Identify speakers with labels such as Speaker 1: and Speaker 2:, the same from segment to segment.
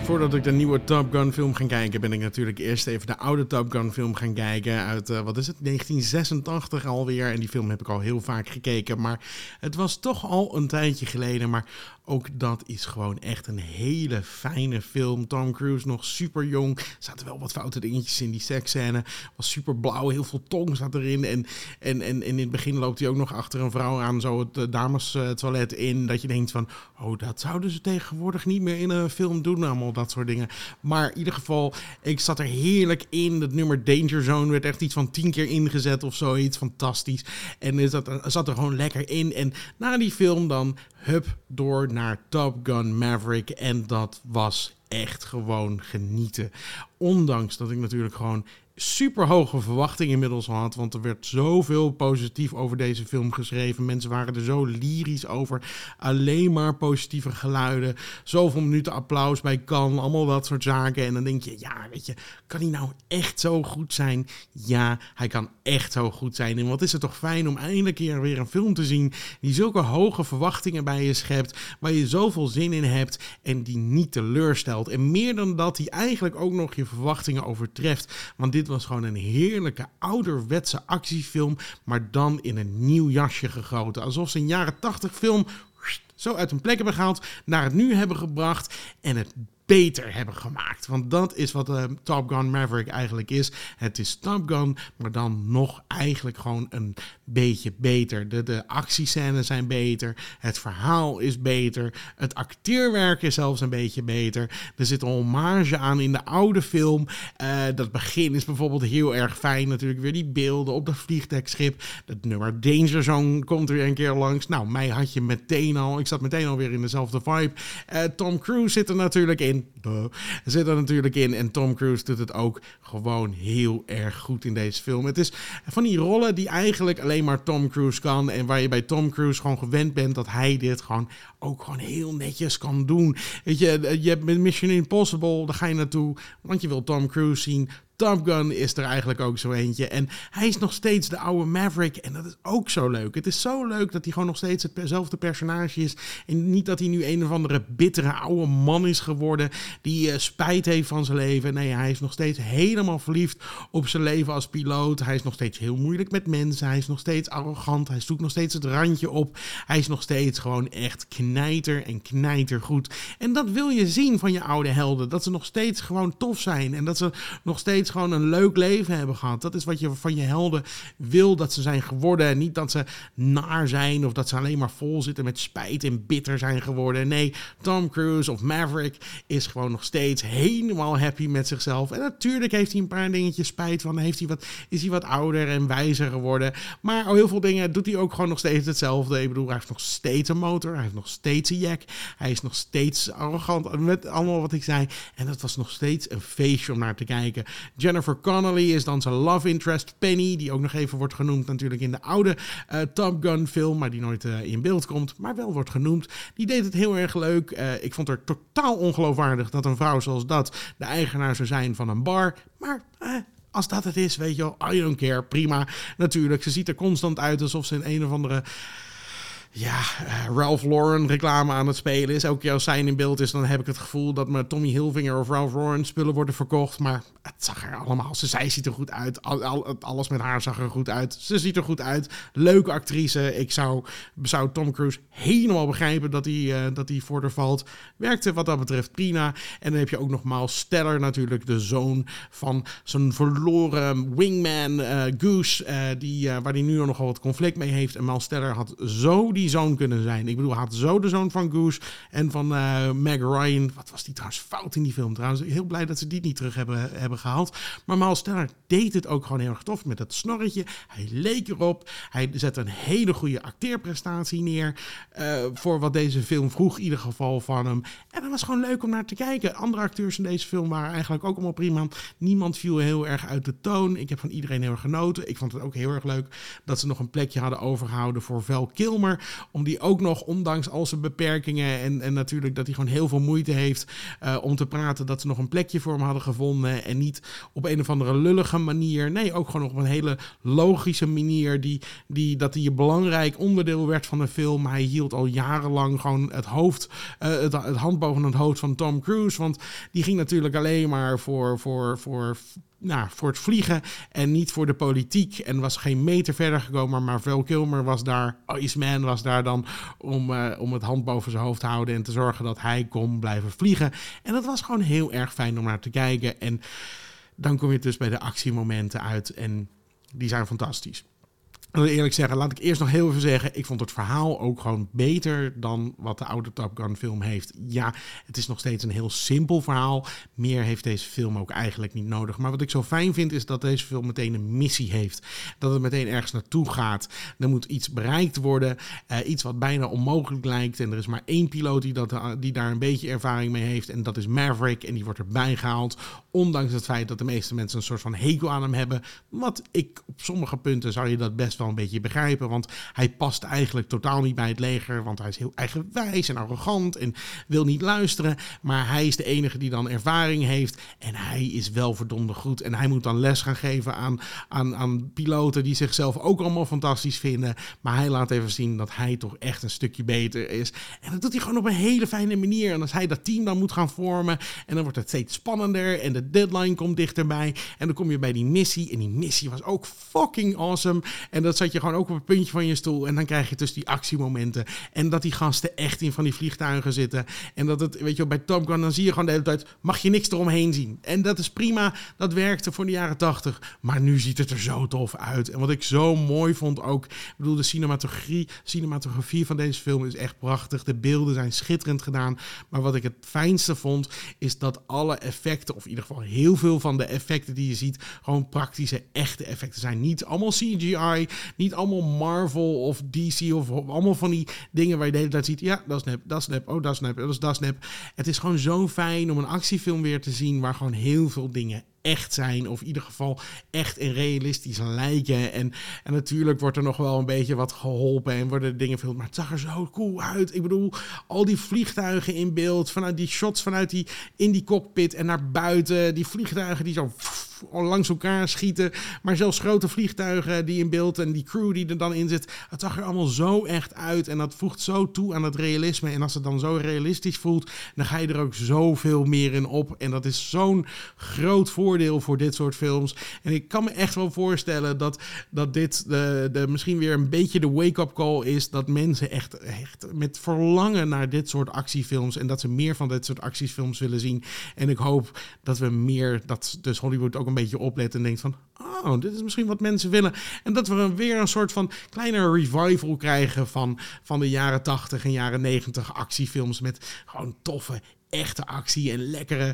Speaker 1: Voordat ik de nieuwe Top Gun film ga kijken, ben ik natuurlijk eerst even de oude Top Gun film gaan kijken uit, 1986 alweer. En die film heb ik al heel vaak gekeken, maar het was toch al een tijdje geleden. Maar ook dat is gewoon echt een hele fijne film. Tom Cruise nog super jong. Er zaten wel wat foute dingetjes in die seksscène. Was super blauw, heel veel tong zat erin. En in het begin loopt hij ook nog achter een vrouw aan, zo het dames toilet in. Dat je denkt van, oh, dat zouden ze tegenwoordig niet meer in een film doen. Allemaal dat soort dingen. Maar in ieder geval, ik zat er heerlijk in. Het nummer Danger Zone werd echt iets van 10 keer ingezet of zoiets. Fantastisch. En het zat er gewoon lekker in. En na die film dan, hup, door naar Top Gun Maverick. En dat was echt gewoon genieten. Ondanks dat ik natuurlijk gewoon super hoge verwachtingen inmiddels had, want er werd zoveel positief over deze film geschreven. Mensen waren er zo lyrisch over. Alleen maar positieve geluiden. Zoveel minuten applaus bij Cannes. Allemaal dat soort zaken. En dan denk je, ja, weet je, kan hij nou echt zo goed zijn? Ja, hij kan echt zo goed zijn. En wat is het toch fijn om eindelijk weer een film te zien die zulke hoge verwachtingen bij je schept, waar je zoveel zin in hebt en die niet teleurstelt. En meer dan dat, die eigenlijk ook nog je verwachtingen overtreft. Want dit was gewoon een heerlijke ouderwetse actiefilm, maar dan in een nieuw jasje gegoten. Alsof ze een jaren 80 film zo uit een plek hebben gehaald, naar het nu hebben gebracht en het beter hebben gemaakt. Want dat is wat Top Gun Maverick eigenlijk is. Het is Top Gun, maar dan nog eigenlijk gewoon een beetje beter. De actiescènes zijn beter. Het verhaal is beter. Het acteerwerk is zelfs een beetje beter. Er zit een hommage aan in de oude film. Dat begin is bijvoorbeeld heel erg fijn. Natuurlijk weer die beelden op dat vliegtuigschip. Het nummer Danger Zone komt er een keer langs. Nou, mij had je meteen al. Ik zat meteen alweer in dezelfde vibe. Tom Cruise zit er natuurlijk in. Zit er natuurlijk in. En Tom Cruise doet het ook gewoon heel erg goed in deze film. Het is van die rollen die eigenlijk alleen maar Tom Cruise kan. En waar je bij Tom Cruise gewoon gewend bent dat hij dit gewoon ook gewoon heel netjes kan doen. Weet je, je hebt met Mission Impossible, daar ga je naartoe, want je wil Tom Cruise zien. Top Gun is er eigenlijk ook zo eentje. En hij is nog steeds de oude Maverick. En dat is ook zo leuk. Het is zo leuk dat hij gewoon nog steeds hetzelfde personage is. En niet dat hij nu een of andere bittere oude man is geworden die spijt heeft van zijn leven. Nee, hij is nog steeds helemaal verliefd op zijn leven als piloot. Hij is nog steeds heel moeilijk met mensen. Hij is nog steeds arrogant. Hij zoekt nog steeds het randje op. Hij is nog steeds gewoon echt knijtergoed. En dat wil je zien van je oude helden. Dat ze nog steeds gewoon tof zijn. En dat ze nog steeds gewoon een leuk leven hebben gehad. Dat is wat je van je helden wil dat ze zijn geworden. En niet dat ze naar zijn of dat ze alleen maar vol zitten met spijt en bitter zijn geworden. Nee, Tom Cruise of Maverick is gewoon nog steeds helemaal happy met zichzelf. En natuurlijk heeft hij een paar dingetjes spijt van. Is hij wat ouder en wijzer geworden. Maar heel veel dingen doet hij ook gewoon nog steeds hetzelfde. Ik bedoel, hij heeft nog steeds een motor. Hij heeft nog steeds een jack. Hij is nog steeds arrogant met allemaal wat ik zei. En dat was nog steeds een feestje om naar te kijken. Jennifer Connelly is dan zijn love interest Penny, die ook nog even wordt genoemd natuurlijk in de oude Top Gun film, maar die nooit in beeld komt, maar wel wordt genoemd. Die deed het heel erg leuk. Ik vond het totaal ongeloofwaardig dat een vrouw zoals dat de eigenaar zou zijn van een bar, maar als dat het is, weet je wel, I don't care, prima. Natuurlijk, ze ziet er constant uit alsof ze een of andere Ralph Lauren reclame aan het spelen is. Elke keer als zij in beeld is, dan heb ik het gevoel dat me Tommy Hilfiger of Ralph Lauren spullen worden verkocht. Maar het zag er allemaal. Zij ziet er goed uit. Alles met haar zag er goed uit. Ze ziet er goed uit. Leuke actrice. Ik zou Tom Cruise helemaal begrijpen dat hij voor haar valt. Werkte wat dat betreft prima. En dan heb je ook nog Miles Teller natuurlijk. De zoon van zijn verloren wingman Goose. Waar hij nu nogal wat conflict mee heeft. En Miles Teller had zo die zoon kunnen zijn. Ik bedoel, hij had zo de zoon van Goose en van Meg Ryan. Wat was die trouwens fout in die film trouwens. Heel blij dat ze die niet terug hebben gehaald. Maar Miles Teller deed het ook gewoon heel erg tof met dat snorretje. Hij leek erop. Hij zette een hele goede acteerprestatie neer. Voor wat deze film vroeg in ieder geval van hem. En dat was gewoon leuk om naar te kijken. Andere acteurs in deze film waren eigenlijk ook allemaal prima. Niemand viel heel erg uit de toon. Ik heb van iedereen heel erg genoten. Ik vond het ook heel erg leuk dat ze nog een plekje hadden overgehouden voor Val Kilmer. om die ook nog, ondanks al zijn beperkingen en natuurlijk dat hij gewoon heel veel moeite heeft om te praten, dat ze nog een plekje voor hem hadden gevonden en niet op een of andere lullige manier. Nee, ook gewoon op een hele logische manier dat hij een belangrijk onderdeel werd van de film. Hij hield al jarenlang gewoon het hand boven het hoofd van Tom Cruise, want die ging natuurlijk alleen maar voor het vliegen en niet voor de politiek en was geen meter verder gekomen, maar Val Kilmer was daar, Iceman was daar dan om het hand boven zijn hoofd te houden en te zorgen dat hij kon blijven vliegen. En dat was gewoon heel erg fijn om naar te kijken en dan kom je dus bij de actiemomenten uit en die zijn fantastisch. Ik wil eerlijk zeggen, laat ik eerst nog heel even zeggen, ik vond het verhaal ook gewoon beter dan wat de oude Top Gun film heeft. Ja, het is nog steeds een heel simpel verhaal. Meer heeft deze film ook eigenlijk niet nodig. Maar wat ik zo fijn vind is dat deze film meteen een missie heeft. Dat het meteen ergens naartoe gaat. Er moet iets bereikt worden. Iets wat bijna onmogelijk lijkt. En er is maar één piloot die daar een beetje ervaring mee heeft. En dat is Maverick. En die wordt erbij gehaald. Ondanks het feit dat de meeste mensen een soort van hekel aan hem hebben. Wat ik op sommige punten zou je dat best wel een beetje begrijpen, want hij past eigenlijk totaal niet bij het leger, want hij is heel eigenwijs en arrogant en wil niet luisteren, maar hij is de enige die dan ervaring heeft en hij is wel verdomde goed en hij moet dan les gaan geven aan piloten die zichzelf ook allemaal fantastisch vinden, maar hij laat even zien dat hij toch echt een stukje beter is en dat doet hij gewoon op een hele fijne manier en als hij dat team dan moet gaan vormen en dan wordt het steeds spannender en de deadline komt dichterbij en dan kom je bij die missie en die missie was ook fucking awesome en dat zat je gewoon ook op het puntje van je stoel en dan krijg je dus die actiemomenten en dat die gasten echt in van die vliegtuigen zitten en dat het, weet je, bij Top Gun dan zie je gewoon de hele tijd, mag je niks eromheen zien en dat is prima, dat werkte voor de jaren 80, maar nu ziet het er zo tof uit en wat ik zo mooi vond ook, ik bedoel de cinematografie van deze film is echt prachtig, de beelden zijn schitterend gedaan, maar wat ik het fijnste vond is dat alle effecten, of in ieder geval heel veel van de effecten die je ziet, gewoon praktische, echte effecten zijn, niet allemaal CGI, niet allemaal Marvel of DC of allemaal van die dingen waar je de hele tijd ziet, ja, dat is nep, oh, dat is nep, dat is nep. Het is gewoon zo fijn om een actiefilm weer te zien waar gewoon heel veel dingen echt zijn, of in ieder geval echt en realistisch lijken. En natuurlijk wordt er nog wel een beetje wat geholpen en worden de dingen gefilmd, maar het zag er zo cool uit. Ik bedoel, al die vliegtuigen in beeld, vanuit die shots, in die cockpit en naar buiten, die vliegtuigen die zo langs elkaar schieten, maar zelfs grote vliegtuigen die in beeld en die crew die er dan in zit, het zag er allemaal zo echt uit en dat voegt zo toe aan het realisme en als het dan zo realistisch voelt, dan ga je er ook zoveel meer in op en dat is zo'n groot voordeel voor dit soort films en ik kan me echt wel voorstellen dat dit misschien weer een beetje de wake-up call is, dat mensen echt met verlangen naar dit soort actiefilms en dat ze meer van dit soort actiefilms willen zien en ik hoop dat we meer, dat dus Hollywood ook een beetje oplet en denkt van, oh, dit is misschien wat mensen willen. En dat we weer een soort van kleine revival krijgen van de jaren 80 en jaren 90 actiefilms met gewoon toffe, echte actie en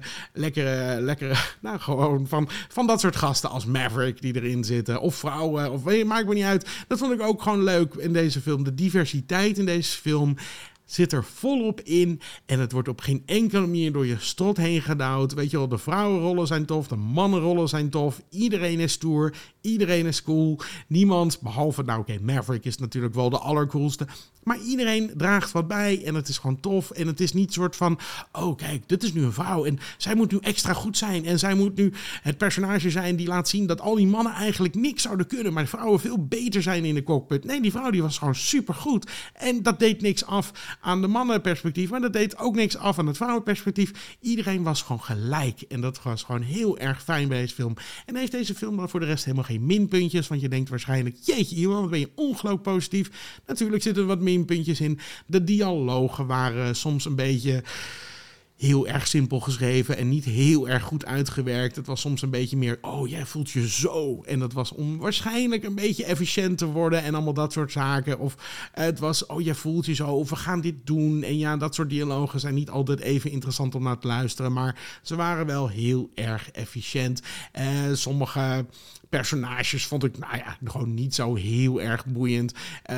Speaker 1: lekkere, nou gewoon van dat soort gasten als Maverick die erin zitten, of vrouwen, of maakt me niet uit. Dat vond ik ook gewoon leuk in deze film. De diversiteit in deze film zit er volop in en het wordt op geen enkele manier door je strot heen gedouwd. Weet je wel, de vrouwenrollen zijn tof, de mannenrollen zijn tof, iedereen is stoer, iedereen is cool. Niemand, behalve, nou oké, Maverick is natuurlijk wel de allercoolste, maar iedereen draagt wat bij en het is gewoon tof en het is niet soort van, oh kijk, dit is nu een vrouw en zij moet nu extra goed zijn en zij moet nu het personage zijn die laat zien dat al die mannen eigenlijk niks zouden kunnen, maar de vrouwen veel beter zijn in de cockpit. Nee, die vrouw die was gewoon supergoed en dat deed niks af aan de mannenperspectief, maar dat deed ook niks af aan het vrouwenperspectief. Iedereen was gewoon gelijk en dat was gewoon heel erg fijn bij deze film. En heeft deze film dan voor de rest helemaal geen minpuntjes, want je denkt waarschijnlijk, jeetje Iwan, wat ben je ongelooflijk positief. Natuurlijk zitten er wat minpuntjes in. De dialogen waren soms een beetje heel erg simpel geschreven en niet heel erg goed uitgewerkt. Het was soms een beetje meer, oh, jij voelt je zo. En dat was om waarschijnlijk een beetje efficiënt te worden en allemaal dat soort zaken. Of het was, oh, jij voelt je zo, of we gaan dit doen. En ja, dat soort dialogen zijn niet altijd even interessant om naar te luisteren, maar ze waren wel heel erg efficiënt. Sommige personages vond ik, nou ja, gewoon niet zo heel erg boeiend.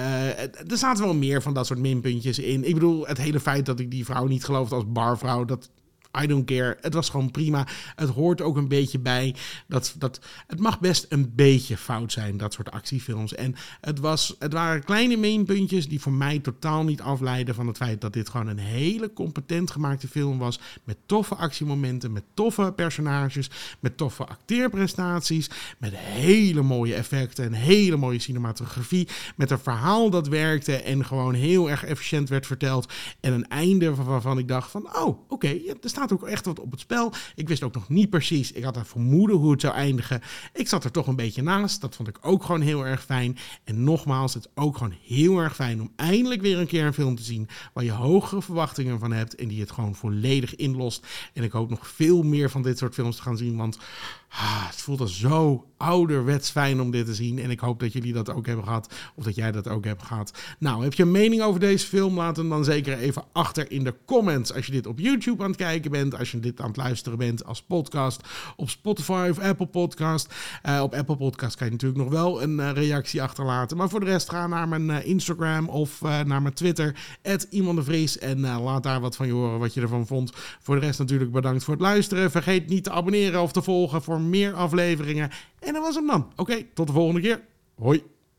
Speaker 1: Er zaten wel meer van dat soort minpuntjes in. Ik bedoel, het hele feit dat ik die vrouw niet geloofde als barvrouw, dat I don't care. Het was gewoon prima. Het hoort ook een beetje bij. Het mag best een beetje fout zijn, dat soort actiefilms. En het waren kleine mainpuntjes die voor mij totaal niet afleiden van het feit dat dit gewoon een hele competent gemaakte film was. Met toffe actiemomenten, met toffe personages, met toffe acteerprestaties, met hele mooie effecten en hele mooie cinematografie. Met een verhaal dat werkte en gewoon heel erg efficiënt werd verteld. En een einde waarvan ik dacht van, oké, er staat ook echt wat op het spel. Ik wist ook nog niet precies. Ik had een vermoeden hoe het zou eindigen. Ik zat er toch een beetje naast. Dat vond ik ook gewoon heel erg fijn. En nogmaals, het is ook gewoon heel erg fijn om eindelijk weer een keer een film te zien waar je hogere verwachtingen van hebt en die het gewoon volledig inlost. En ik hoop nog veel meer van dit soort films te gaan zien, want het voelt al zo ouderwets fijn om dit te zien. En ik hoop dat jullie dat ook hebben gehad. Of dat jij dat ook hebt gehad. Nou, heb je een mening over deze film? Laat hem dan zeker even achter in de comments. Als je dit op YouTube aan het kijken bent. Als je dit aan het luisteren bent als podcast. Op Spotify of Apple Podcast. Op Apple Podcast kan je natuurlijk nog wel een reactie achterlaten. Maar voor de rest ga naar mijn Instagram of naar mijn Twitter. @IemanDeVries. En laat daar wat van je horen wat je ervan vond. Voor de rest natuurlijk bedankt voor het luisteren. Vergeet niet te abonneren of te volgen voor meer afleveringen. En dat was hem dan. Oké, tot de volgende keer. Hoi.